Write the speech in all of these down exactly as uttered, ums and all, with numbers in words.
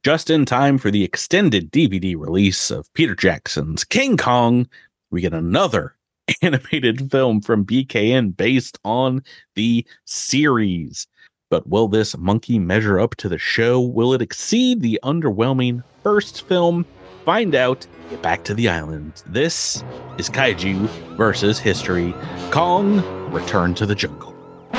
Just in time for the extended D V D release of Peter Jackson's King Kong, we get another animated film from B K N based on the series. But will this monkey measure up to the show? Will it exceed the underwhelming first film? Find out. Get back to the island. This is Kaiju versus History. Kong, Return to the Jungle.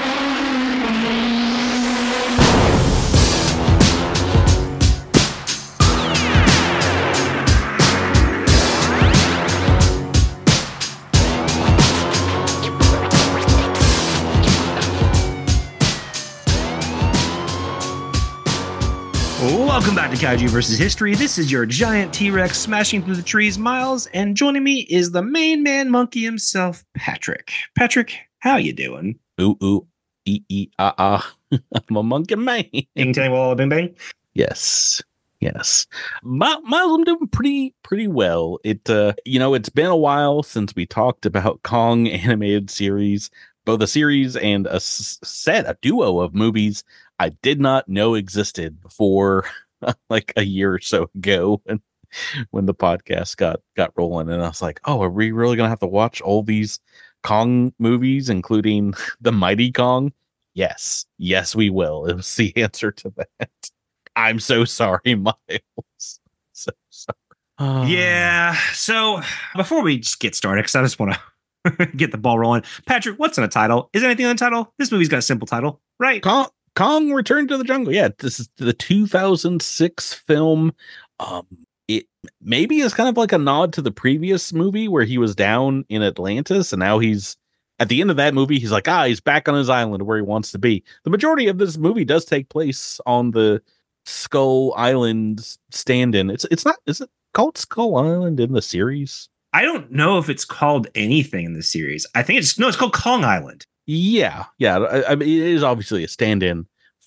Welcome back to Kaiju versus History. This is your giant T-Rex smashing through the trees, Miles, and joining me is the main man monkey himself, Patrick. Patrick, how you doing? Ooh, ooh, ee, ee, ah, ah. I'm a monkey man. Ding, dang, wall, bing, bang. Yes, yes. Miles, I'm doing pretty, pretty well. It, uh, you know, it's been a while since we talked about Kong animated series, both a series and a s- set, a duo of movies I did not know existed before like a year or so ago when, when the podcast got, got rolling. And I was like, oh, are we really going to have to watch all these Kong movies, including The Mighty Kong? Yes. Yes, we will. It was the answer to that. I'm so sorry, Miles. So sorry. Oh. Yeah. So before we just get started, because I just want to get the ball rolling. Patrick, what's in a title? Is anything in the title? This movie's got a simple title, right? Kong. Kong Return to the Jungle. Yeah, this is the two thousand six film. Um, it maybe is kind of like a nod to the previous movie where he was down in Atlantis, and now he's at the end of that movie. He's like, ah, he's back on his island where he wants to be. The majority of this movie does take place on the Skull Island stand-in. It's it's not. Is it called Skull Island in the series? I don't know if it's called anything in the series. I think it's no, it's called Kong Island. Yeah, yeah. I, I mean, it is obviously a stand-in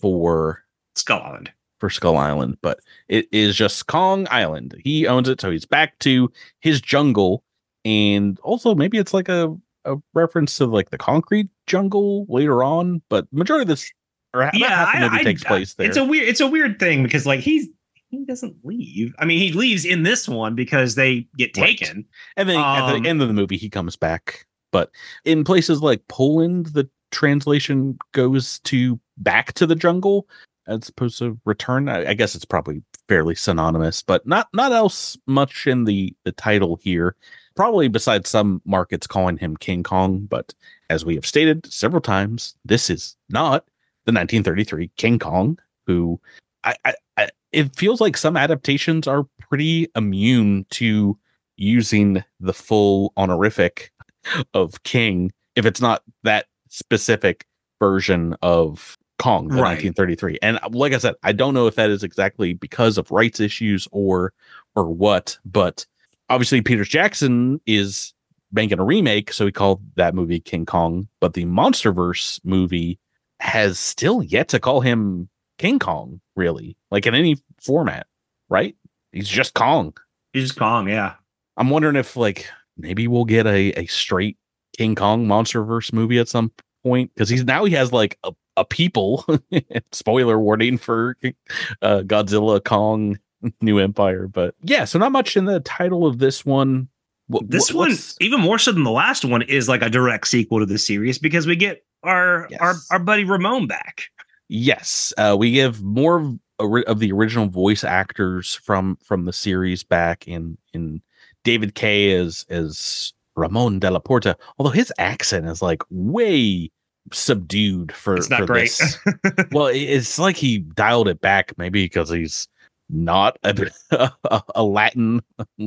for Skull Island. For Skull Island, but it is just Kong Island. He owns it, so he's back to his jungle. And also, maybe it's like a, a reference to like the concrete jungle later on. But majority of this, or yeah, half the movie I, takes I, place there. It's a weird, it's a weird thing because like he's he doesn't leave. I mean, he leaves in this one because they get taken, right. And then um, at the end of the movie, he comes back. But in places like Poland, the translation goes to back to the jungle as opposed to return. I, I guess it's probably fairly synonymous, but not not else much in the, the title here. Probably besides some markets calling him King Kong. But as we have stated several times, this is not the nineteen thirty-three King Kong, who I, I, I it feels like some adaptations are pretty immune to using the full honorific of King if it's not that specific version of Kong, the right. nineteen thirty-three. And like I said, I don't know if that is exactly because of rights issues or or what, but obviously Peter Jackson is making a remake, so he called that movie King Kong, but the Monsterverse movie has still yet to call him King Kong, really, like in any format, right? He's just Kong. He's just Kong, yeah. I'm wondering if like maybe we'll get a, a straight King Kong Monsterverse movie at some point, because he's now he has like a, a people. Spoiler warning for uh, Godzilla Kong New Empire, but yeah, so not much in the title of this one. What, this one, even more so than the last one, is like a direct sequel to the series because we get our yes. our our buddy Ramon back. Yes, uh, we give more of, of the original voice actors from from the series back in in David Kaye as as Ramon de la Porta, although his accent is like way subdued for it's not for great. This. Well, it's like he dialed it back, maybe because he's not a, a, a Latin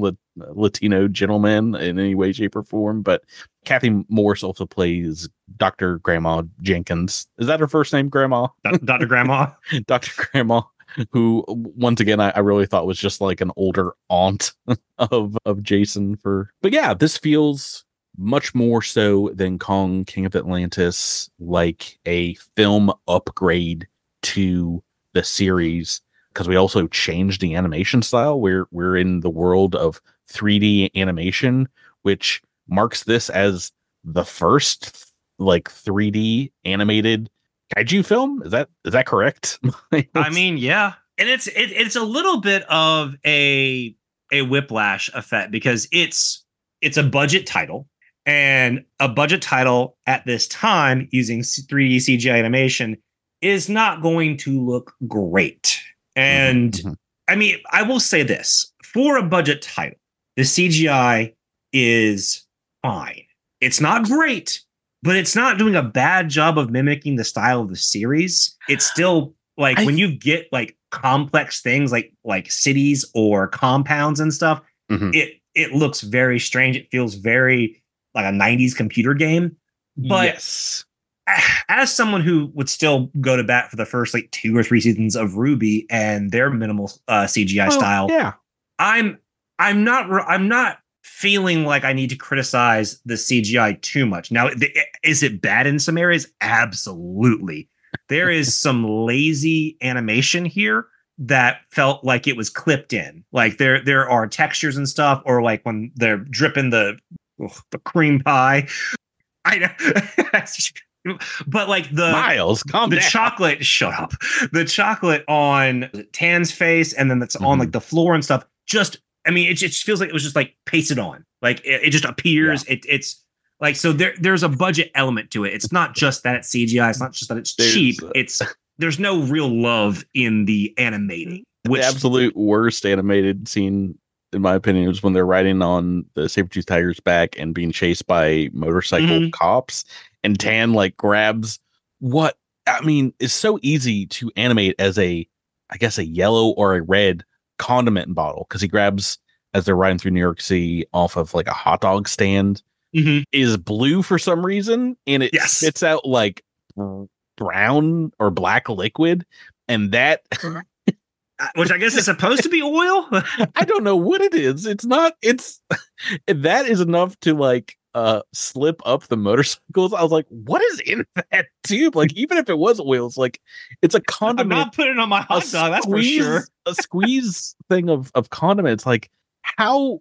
Latino gentleman in any way, shape, or form. But Kathy Morse also plays Doctor Grandma Jenkins. Is that her first name, Grandma? Doctor Grandma. Doctor Grandma, who once again I, I really thought was just like an older aunt of of Jason. For but yeah, this feels much more so than Kong King of Atlantis, like a film upgrade to the series. Because we also changed the animation style. We're we're in the world of three D animation, which marks this as the first like three D animated kaiju film. Is that is that correct? I mean, yeah, and it's it, it's a little bit of a a whiplash effect because it's it's a budget title, and a budget title at this time using three D C G I animation is not going to look great. And Mm-hmm. I mean, I will say this, for a budget title, the C G I is fine. It's not great, but it's not doing a bad job of mimicking the style of the series. It's still like I, when you get like complex things like like cities or compounds and stuff, mm-hmm. it it looks very strange. It feels very like a nineties computer game. But yes, as someone who would still go to bat for the first like two or three seasons of RWBY and their minimal uh, C G I oh, style, yeah, I'm I'm not I'm not feeling like I need to criticize the C G I too much. Now, is it bad in some areas? Absolutely. There is some lazy animation here that felt like it was clipped in. Like there there are textures and stuff, or like when they're dripping the ugh, the cream pie. I know. But like the Miles, calm the down. chocolate, shut up. The chocolate on Tan's face, and then that's mm-hmm. on like the floor and stuff. Just, I mean, it just feels like it was just like pasted on. Like it, it just appears. Yeah. It, it's like so there. There's a budget element to it. It's not just that it's C G I. It's not just that it's there's, cheap. It's there's no real love in the animating. Which, the absolute worst animated scene, in my opinion, was when they're riding on the saber-tooth tiger's back and being chased by motorcycle mm-hmm. cops. And Tan like grabs what I mean is so easy to animate as a, I guess, a yellow or a red condiment bottle, because he grabs as they're riding through New York City off of like a hot dog stand, mm-hmm. is blue for some reason, and it yes. spits out like brown or black liquid, and that. Which I guess is supposed to be oil. I don't know what it is. It's not. It's that is enough to like. Uh, slip up the motorcycles. I was like, what is in that tube? Like, even if it was oil, it's like it's a condiment. I'm not putting it on my hot dog, that's for sure. A squeeze thing of of condiments. Like, how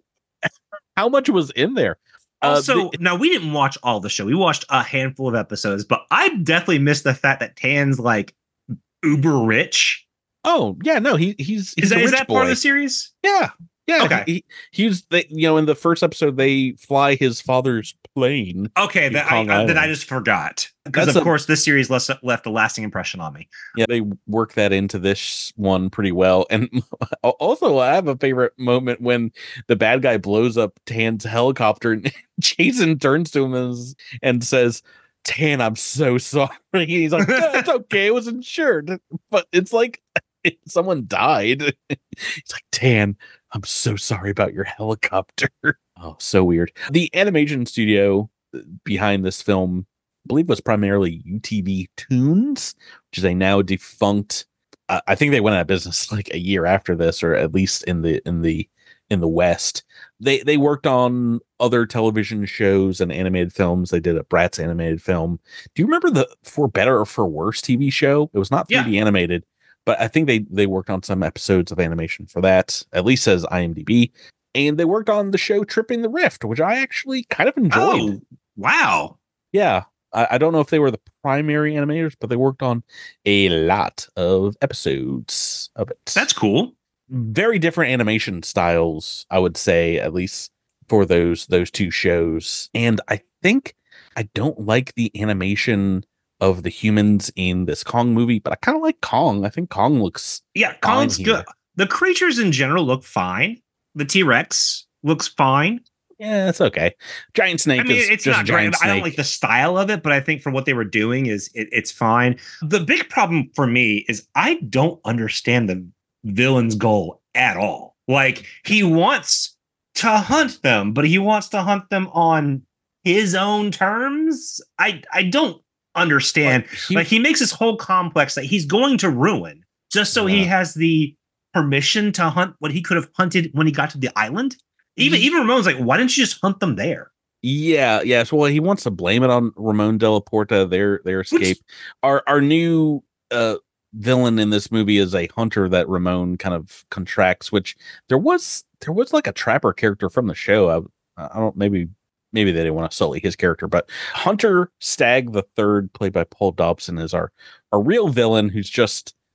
how much was in there? Also, uh, the, now we didn't watch all the show. We watched a handful of episodes, but I definitely missed the fact that Tan's like uber rich. Oh yeah, no, he he's, he's is that, a rich is that boy. part of the series? Yeah. Yeah, okay. He, he's the you know in the first episode they fly his father's plane. Okay, that I, I that I just forgot because of a, course this series left left a lasting impression on me. Yeah, they work that into this one pretty well. And also, I have a favorite moment when the bad guy blows up Tan's helicopter, and Jason turns to him and, and says, "Tan, I'm so sorry." He's like, "No, it's okay, it was insured," but it's like someone died. He's like, "Tan, I'm so sorry about your helicopter." Oh, so weird. The animation studio behind this film, I believe, was primarily U T V Toons, which is a now defunct. Uh, I think they went out of business like a year after this, or at least in the in the in the West. They they worked on other television shows and animated films. They did a Bratz animated film. Do you remember the For Better or For Worse T V show? It was not three D yeah. animated. But I think they, they worked on some episodes of animation for that, at least says IMDb. And they worked on the show Tripping the Rift, which I actually kind of enjoyed. Oh, wow. Yeah. I, I don't know if they were the primary animators, but they worked on a lot of episodes of it. That's cool. Very different animation styles, I would say, at least for those those two shows. And I think I don't like the animation of the humans in this Kong movie, but I kind of like Kong. I think Kong looks yeah, Kong's good. The creatures in general look fine. The T-Rex looks fine. Yeah, it's okay. Giant snake. I mean, is it's just not giant great. snake. I don't like the style of it, but I think for what they were doing is it, it's fine. The big problem for me is I don't understand the villain's goal at all. Like, he wants to hunt them, but he wants to hunt them on his own terms. I I don't understand. Like he, like he makes this whole complex that he's going to ruin just so yeah. he has the permission to hunt what he could have hunted when he got to the island. Even even Ramon's like, why didn't you just hunt them there? Yeah, yeah. So well, he wants to blame it on Ramon de la Porta, their their escape. Which, our our new uh, villain in this movie is a hunter that Ramon kind of contracts. Which there was there was like a trapper character from the show. I, I don't maybe. Maybe they didn't want to sully his character, but Hunter Stagg the Third, played by Paul Dobson, is our, our real villain who's just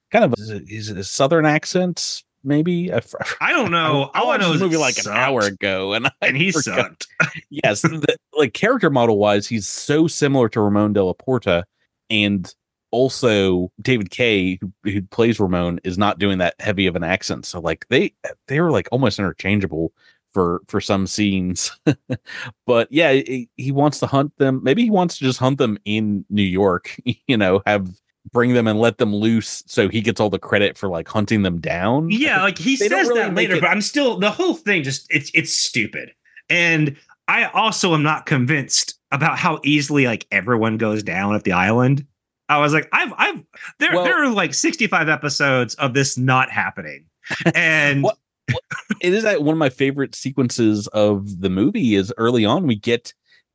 kind of is it, is it a southern accent. Maybe I, I don't know. I, I watched the movie like sucked. an hour ago, and I and he forgot. sucked. Yes, the, like character model wise, he's so similar to Ramon de la Porta, and also David Kaye, who, who plays Ramon, is not doing that heavy of an accent. So like they they were like almost interchangeable for for some scenes. But yeah, he, he wants to hunt them. Maybe he wants to just hunt them in New York. You know, have. Bring them and let them loose so he gets all the credit for like hunting them down. Yeah, like he says really that later, it... but I'm still the whole thing just it's it's stupid. And I also am not convinced about how easily like everyone goes down at the island. I was like, I've I've there well, there are like sixty-five episodes of this not happening. And what, what, it is that one of my favorite sequences of the movie is early on we get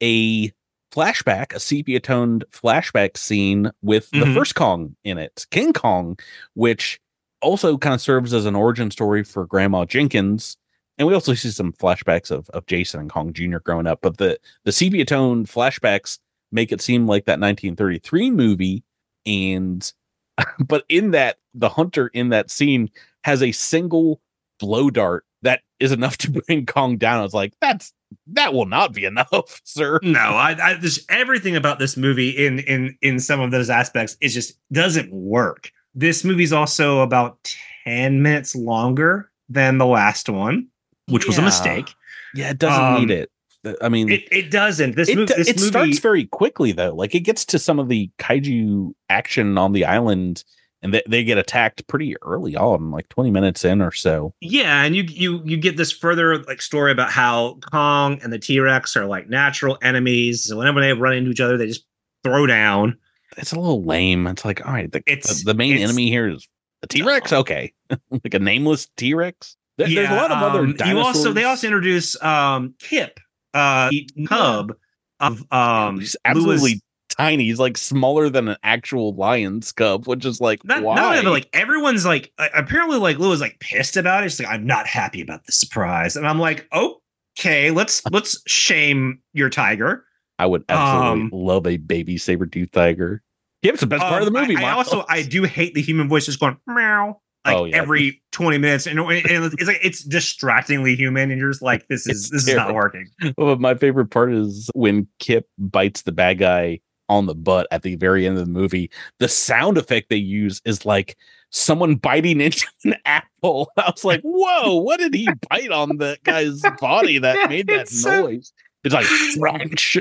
a flashback, a sepia-toned flashback scene with the mm-hmm. first Kong in it, King Kong, which also kind of serves as an origin story for Grandma Jenkins. And we also see some flashbacks of, of Jason and Kong Junior growing up. But the, the sepia-toned flashbacks make it seem like that nineteen thirty-three movie. And but in that, the hunter in that scene has a single blow dart that is enough to bring Kong down. I was like, that's that will not be enough, sir. No, I, I just everything about this movie in in in some of those aspects it just doesn't work. This movie's also about ten minutes longer than the last one, which yeah. was a mistake. Yeah, it doesn't um, need it. I mean, it, it doesn't. This, it, mov- this it movie starts very quickly though. Like it gets to some of the kaiju action on the island. And they, they get attacked pretty early on, like twenty minutes in or so. Yeah, and you you you get this further like story about how Kong and the T-Rex are like natural enemies. So whenever they run into each other, they just throw down. It's a little lame. It's like, all right, the, the, the main enemy here is a T-Rex. Okay, like a nameless T-Rex. There, yeah, there's a lot of other um, dinosaurs. You also they also introduce um, Kip, uh, cub of um, He's absolutely. Lewis, tiny. He's like smaller than an actual lion's cub, which is like not, why? Not, but like everyone's like uh, apparently like Lou is like pissed about it. She's like, I'm not happy about the surprise, and I'm like, okay, let's let's shame your tiger. I would absolutely um, love a baby saber-tooth tiger. Yeah, it's the best um, part of the movie. I, I also I do hate the human voice just going meow like oh, yeah. every twenty minutes, and, and it's like it's distractingly human, and you're just like, this is this terrible. Is not working. Well, my favorite part is when Kip bites the bad guy on the butt at the very end of the movie. The sound effect they use is like someone biting into an apple. I was like, whoa, what did he bite on the guy's body that made that it's noise? So- it's like crunch.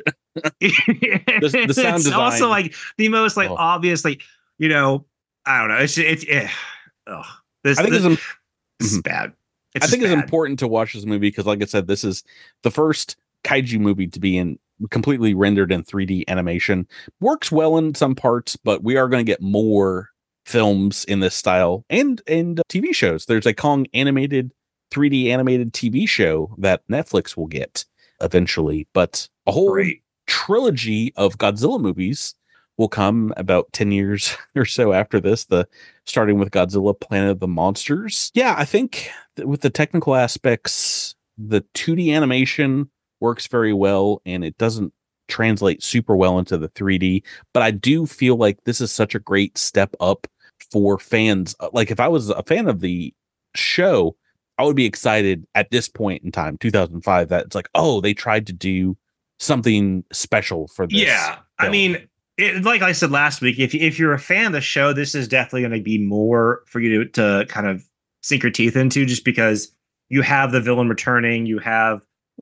the, the sound it's design. Also like the most like oh. obvious, like, you know, I don't know. It's it's eh, oh, this, I think this, it's, this is bad. It's I think bad. It's important to watch this movie because, like I said, this is the first kaiju movie to be in completely rendered in three D animation. Works well in some parts, but we are going to get more films in this style and and T V shows. There's a Kong animated three D animated T V show that Netflix will get eventually, but a whole Great. trilogy of Godzilla movies will come about ten years or so after this, the starting with Godzilla Planet of the Monsters. Yeah, I think with the technical aspects, the two D animation works very well, and it doesn't translate super well into the three D, but I do feel like this is such a great step up for fans. Like if I was a fan of the show, I would be excited at this point in time, two thousand five, that it's like, oh, they tried to do something special for this. Yeah. Film. I mean, it, like I said last week, if, if you're a fan of the show, this is definitely going to be more for you to, to kind of sink your teeth into, just because you have the villain returning. You have,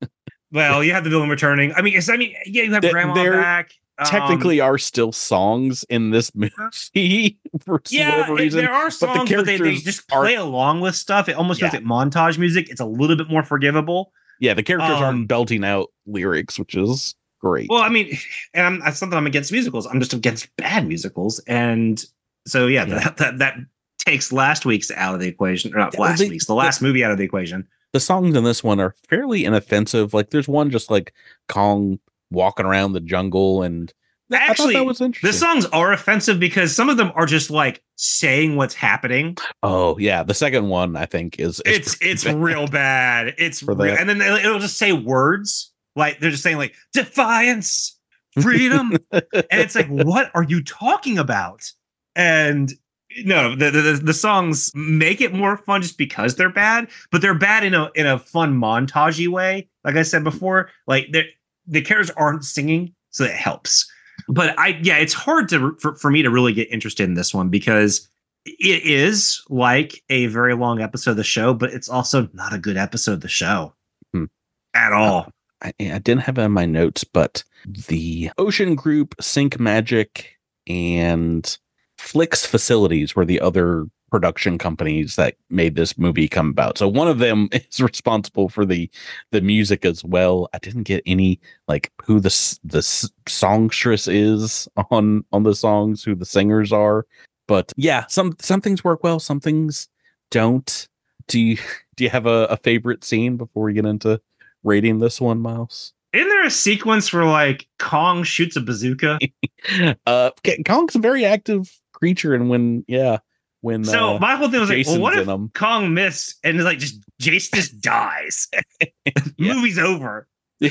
well, you have the villain returning. I mean, it's, I mean, yeah, you have the, Grandma back. Technically um, are still songs in this movie for yeah, whatever reason. There are songs, but, the but they, they just play are, along with stuff. It almost yeah. feels like montage music. It's a little bit more forgivable. Yeah, the characters um, aren't belting out lyrics, which is great. Well, I mean, and I'm, that's something I'm against musicals. I'm just against bad musicals. And so, yeah, yeah. That, that that takes last week's out of the equation. Or not yeah, last they, week's, the last the, movie out of the equation. The songs in this one are fairly inoffensive. Like, there's one just like Kong walking around the jungle, and actually, that was interesting. The songs are offensive because some of them are just like saying what's happening. Oh yeah, the second one I think is, is it's it's bad. real bad. It's real, and then it'll just say words like they're just saying like defiance, freedom, and it's like, what are you talking about? And no, the, the the songs make it more fun just because they're bad, but they're bad in a in a fun montagey way. Like I said before, like the characters aren't singing, so it helps. But I, yeah, it's hard to for, for me to really get interested in this one because it is like a very long episode of the show, but it's also not a good episode of the show hmm. at all. Uh, I, I didn't have it in my notes, but the Ocean Group, Sync Magic, and Flix Facilities were the other production companies that made this movie come about. So one of them is responsible for the the music as well. I didn't get any like who the the songstress is on on the songs, who the singers are. But yeah, some some things work well, some things don't. Do you do you have a, a favorite scene before we get into rating this one, Miles? Isn't there a sequence where like Kong shoots a bazooka? uh, Kong's a very active creature, and when yeah, when so uh, my whole thing was Jason's like, well, what if Kong missed and like just Jason just dies? Movie's over.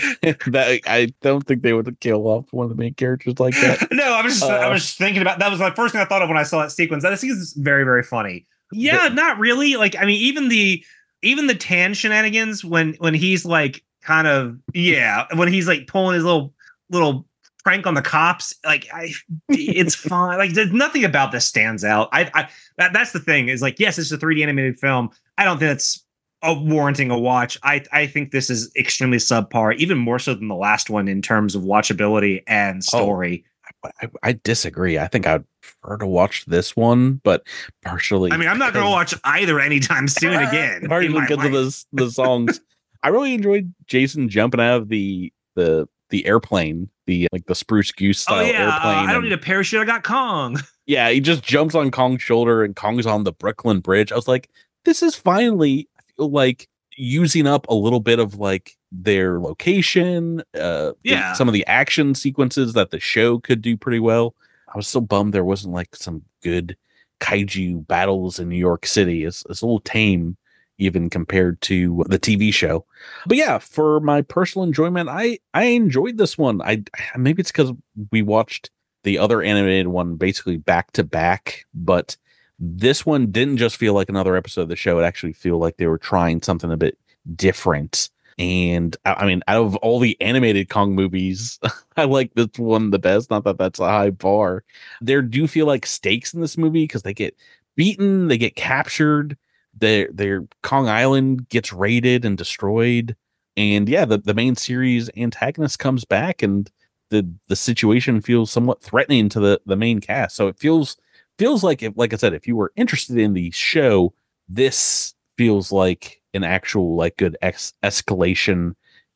that I don't think they would kill off one of the main characters like that. No, I was just uh, I was just thinking about that was the first thing I thought of when I saw that sequence. That sequence is very very funny. Yeah, the, not really. Like I mean, even the even the Tan shenanigans when when he's like kind of yeah when he's like pulling his little little prank on the cops, like I it's fine. Like there's nothing about this stands out. I I that, that's the thing is like yes, it's a three D animated film. I don't think that's a warranting a watch. I I think this is extremely subpar, even more so than the last one in terms of watchability and story. Oh, I, I disagree. I think I'd prefer to watch this one, but partially. I mean, I'm not going to watch either anytime soon again. Partially because of the the songs. I really enjoyed Jason jumping out of the the the airplane, the like the Spruce Goose style oh, yeah, airplane. Uh, I don't and, need a parachute. I got Kong. Yeah, he just jumps on Kong's shoulder, and Kong's on the Brooklyn Bridge. I was like, this is finally. Like using up a little bit of like their location, uh, yeah, the, some of the action sequences that the show could do pretty well. I was so bummed there wasn't like some good kaiju battles in New York City. It's, it's a little tame, even compared to the T V show. But yeah, for my personal enjoyment, I I enjoyed this one. I maybe it's because we watched the other animated one basically back to back, but this one didn't just feel like another episode of the show. It actually feel like they were trying something a bit different. And I mean, out of all the animated Kong movies, I like this one the best. Not that that's a high bar. There do feel like stakes in this movie because they get beaten, they get captured, their their Kong Island gets raided and destroyed. And yeah, the, the main series antagonist comes back, and the the situation feels somewhat threatening to the, the main cast. So it feels feels like if, like I said, if you were interested in the show, this feels like an actual like good ex- escalation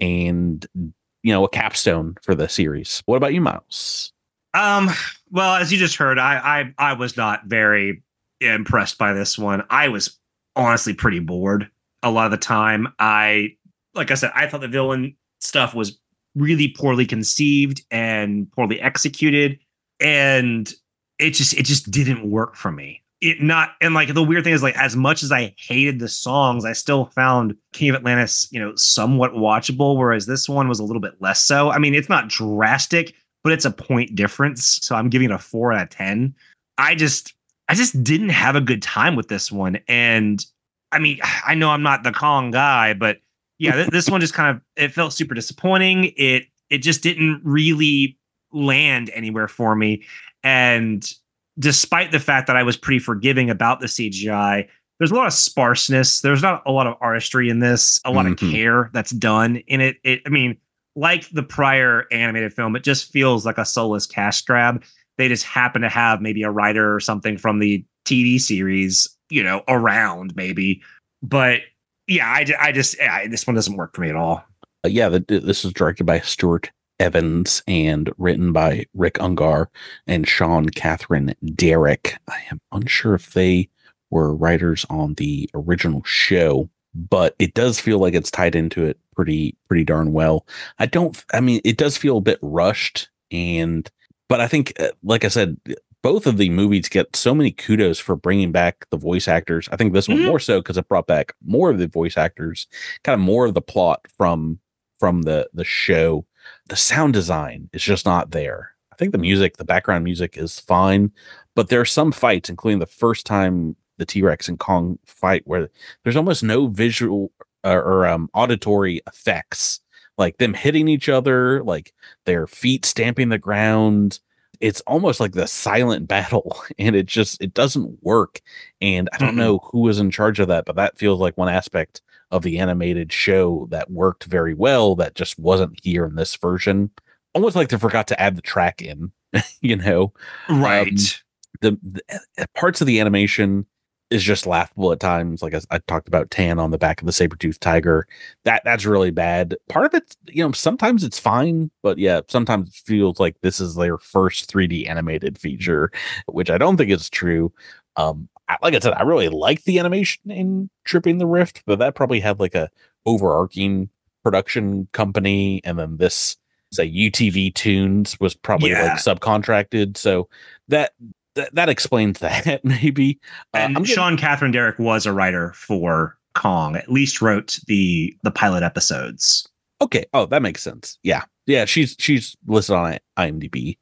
and you know a capstone for the series. What about you, Miles? Um, well, as you just heard, I I I was not very impressed by this one. I was honestly pretty bored a lot of the time. I like I said, I thought the villain stuff was really poorly conceived and poorly executed, and it just it just didn't work for me. It not and like the weird thing is like as much as I hated the songs, I still found King of Atlantis, you know, somewhat watchable, whereas this one was a little bit less so. I mean, it's not drastic, but it's a point difference. So I'm giving it a four out of ten. I just I just didn't have a good time with this one. And I mean, I know I'm not the Kong guy, but yeah, th- this one just kind of it felt super disappointing. It it just didn't really land anywhere for me. And despite the fact that I was pretty forgiving about the C G I, there's a lot of sparseness. There's not a lot of artistry in this, a lot mm-hmm. of care that's done in it. It, I mean, like the prior animated film, it just feels like a soulless cash grab. They just happen to have maybe a writer or something from the T V series, you know, around maybe. But yeah, I, I just, yeah, this one doesn't work for me at all. Uh, yeah, the, this is directed by Stuart Evans and written by Rick Ungar and Sean Catherine Derrick. I am unsure if they were writers on the original show, but it does feel like it's tied into it pretty pretty darn well. I don't I mean it does feel a bit rushed, and but I think like I said, both of the movies get so many kudos for bringing back the voice actors. I think this one mm-hmm. more so because it brought back more of the voice actors, kind of more of the plot from from the the show. The sound design is just not there. I think the music, the background music is fine, but there are some fights, including the first time the T-Rex and Kong fight, where there's almost no visual or, or um, auditory effects, like them hitting each other, like their feet stamping the ground. It's almost like the silent battle, and it just it doesn't work. And I don't mm-hmm. know who was in charge of that, but that feels like one aspect of the animated show that worked very well that just wasn't here in this version. Almost like they forgot to add the track in, you know? Right. Um, the, the parts of the animation is just laughable at times. Like I, I talked about Tan on the back of the saber-toothed tiger. That that's really bad. Part of it, you know, sometimes it's fine, but yeah, sometimes it feels like this is their first three D animated feature, which I don't think is true. Um, I, like I said, I really like the animation in Tripping the Rift, but that probably had like a overarching production company, and then this say U T V Tunes was probably yeah. like subcontracted. So that Th- that explains that maybe. Uh, and I'm Sean getting... Catherine Derrick was a writer for Kong. At least wrote the the pilot episodes. Okay. Oh, that makes sense. Yeah, yeah. She's she's listed on IMDb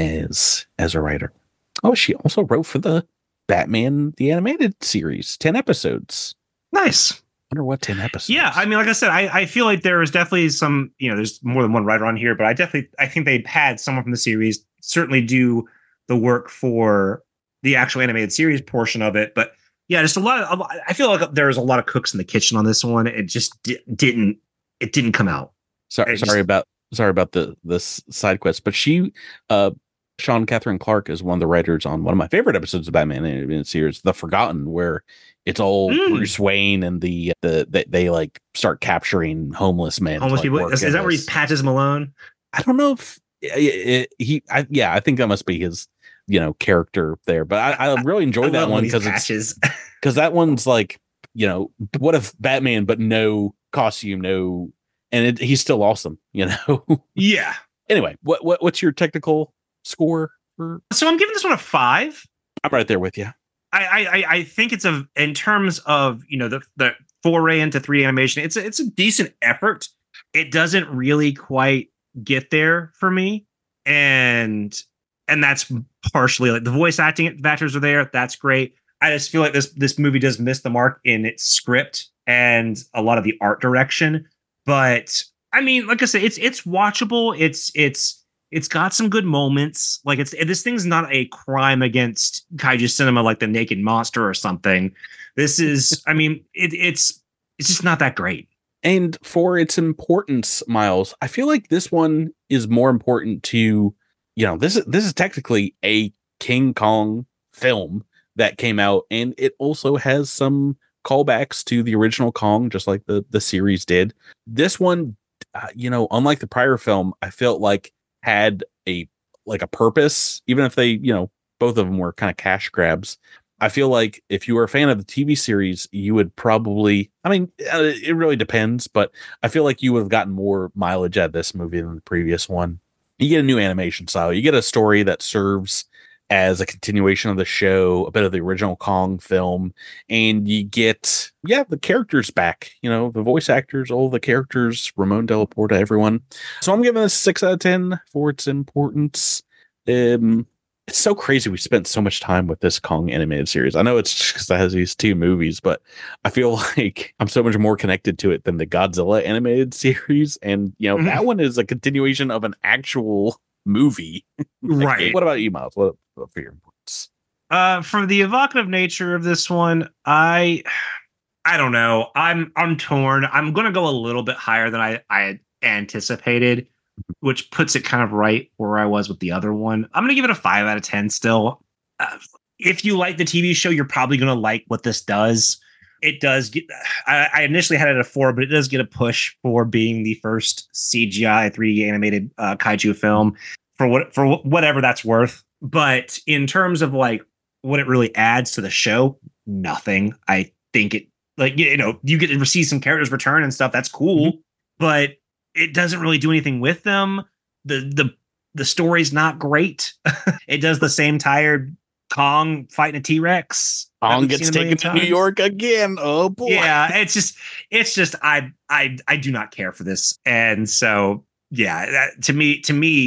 as as a writer. Oh, she also wrote for the Batman the Animated Series, ten episodes. Nice. I wonder what ten episodes. Yeah, I mean, like I said, I, I feel like there is definitely some. You know, there's more than one writer on here, but I definitely I think they've had someone from the series certainly do the work for the actual animated series portion of it. But yeah, just a lot of, I feel like there was a lot of cooks in the kitchen on this one. It just di- didn't, it didn't come out. Sorry, sorry just, about, sorry about the, this side quest, but she, uh, Sean Catherine Clark is one of the writers on one of my favorite episodes of Batman animated series, The Forgotten, where it's all mm. Bruce Wayne and the, the, the, they like start capturing homeless men. Homeless like people. Is, is that where he patches Malone? I don't know if it, it, he, I, yeah, I think that must be his, you know, character there, but I, I really enjoy I that one because it's because that one's like, you know, what if Batman but no costume, no, and it, he's still awesome, you know. Yeah. Anyway, what what what's your technical score for? So I'm giving this one a five. I'm right there with you. I I I think it's a in terms of, you know, the the foray into three D animation. It's a, it's a decent effort. It doesn't really quite get there for me, and. And that's partially like the voice acting actors are there. That's great. I just feel like this this movie does miss the mark in its script and a lot of the art direction. But I mean, like I said, it's it's watchable. It's it's it's got some good moments. Like it's this thing's not a crime against kaiju cinema like The Naked Monster or something. This is, I mean, it, it's it's just not that great. And for its importance, Miles, I feel like this one is more important to. You know, this is this is technically a King Kong film that came out, and it also has some callbacks to the original Kong, just like the the series did. This one, uh, you know, unlike the prior film, I felt like had a like a purpose, even if they, you know, both of them were kind of cash grabs. I feel like if you were a fan of the T V series, you would probably, I mean, uh, it really depends, but I feel like you would have gotten more mileage out of this movie than the previous one. You get a new animation style. You get a story that serves as a continuation of the show, a bit of the original Kong film, and you get, yeah, the characters back. You know, the voice actors, all the characters, Ramon de la Porta, everyone. So I'm giving this six out of ten for its importance. Um, it's so crazy we spent so much time with this Kong animated series. I know it's just because it has these two movies, but I feel like I'm so much more connected to it than the Godzilla animated series. And, you know, mm-hmm. that one is a continuation of an actual movie. Right. What about you, Miles? What, what for your importance? Uh, for the evocative nature of this one, I I don't know. I'm I'm torn. I'm gonna go a little bit higher than I, I had anticipated, which puts it kind of right where I was with the other one. I'm going to give it a five out of ten still. Uh, if you like the T V show, you're probably going to like what this does. It does get, I, I initially had it at a four, but it does get a push for being the first C G I three D animated uh, kaiju film for what, for whatever that's worth. But in terms of like what it really adds to the show, nothing. I think it, like, you know, you get to see some characters return and stuff. That's cool. Mm-hmm. But it doesn't really do anything with them. The the the story's not great. It does the same tired Kong fighting a T-Rex. Kong gets taken to New York again. Oh boy. Yeah, it's just it's just I I I do not care for this. And so yeah, that, to me to me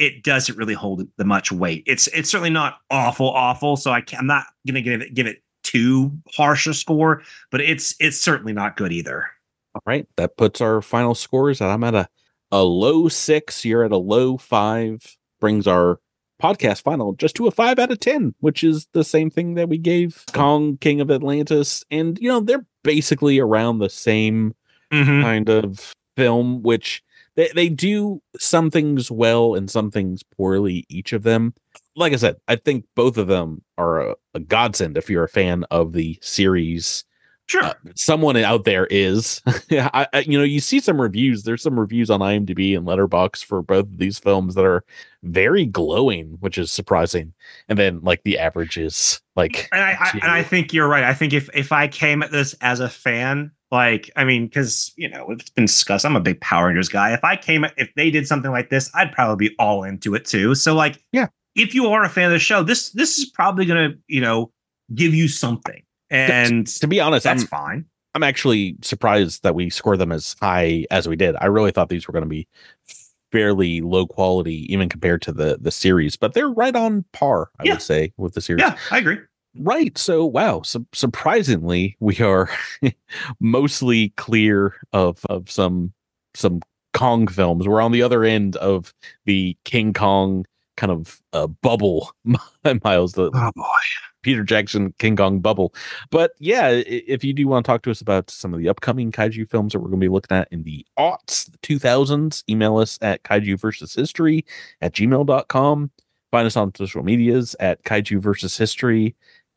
it doesn't really hold the much weight. It's it's certainly not awful, awful. So I can't, I'm not gonna give it give it too harsh a score, but it's it's certainly not good either. All right, that puts our final scores at I'm at a a low six. You're at a low five. Brings our podcast final just to a five out of ten, which is the same thing that we gave Kong King of Atlantis. And you know they're basically around the same mm-hmm. kind of film, which they they do some things well and some things poorly. Each of them. Like I said, I think both of them are a, a godsend if you're a fan of the series. Sure. Uh, someone out there is. I, I, you know, you see some reviews. There's some reviews on IMDb and Letterboxd for both of these films that are very glowing, which is surprising. And then, like, the average is like. And I, I, and I think you're right. I think if if I came at this as a fan, like, I mean, because you know it's been discussed. I'm a big Power Rangers guy. If I came, if they did something like this, I'd probably be all into it too. So, like, yeah. If you are a fan of the show, this this is probably going to, you know, give you something. And to, to be honest, that's I'm, fine. I'm actually surprised that we score them as high as we did. I really thought these were going to be fairly low quality, even compared to the the series. But they're right on par, I yeah. would say, with the series. Yeah, I agree. Right. So, wow. So, surprisingly, we are mostly clear of of some some Kong films. We're on the other end of the King Kong kind of uh, bubble, Miles. The oh boy, Peter Jackson King Kong bubble. But yeah, if you do want to talk to us about some of the upcoming kaiju films that we're going to be looking at in the aughts, the two thousands, email us at kaiju versus history at gmail dot com. Find us on social medias at kaiju versus history.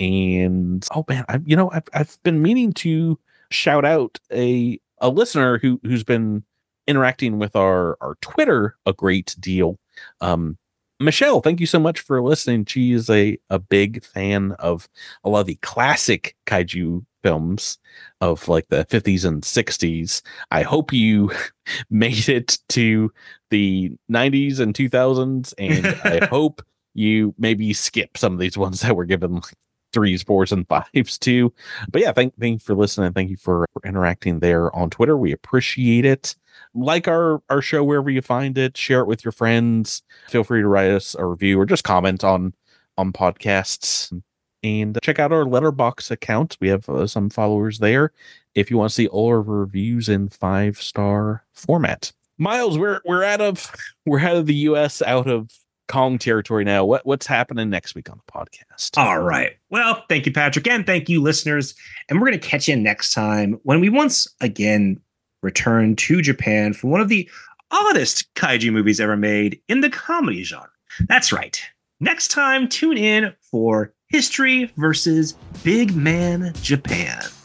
And oh man, I, you know, I've I've been meaning to shout out a a listener who who's been interacting with our our Twitter a great deal. Um, Michelle, thank you so much for listening. She is a, a big fan of a lot of the classic kaiju films of like the fifties and sixties. I hope you made it to the nineties and two thousands, and I hope you maybe skip some of these ones that were given like threes, fours, and fives too. But yeah, thank, thank you for listening. Thank you for, for interacting there on Twitter. We appreciate it. Like our, our show wherever you find it, share it with your friends. Feel free to write us a review or just comment on on podcasts. And check out our Letterboxd account. We have uh, some followers there if you want to see all our reviews in five star format. Miles, we're we're out of we're out of the U S, out of Kong territory now. What what's happening next week on the podcast? All right. Well, thank you, Patrick, and thank you, listeners. And we're going to catch you next time when we once again return to Japan for one of the oddest kaiju movies ever made in the comedy genre. That's right. Next time, tune in for History versus Big Man Japan.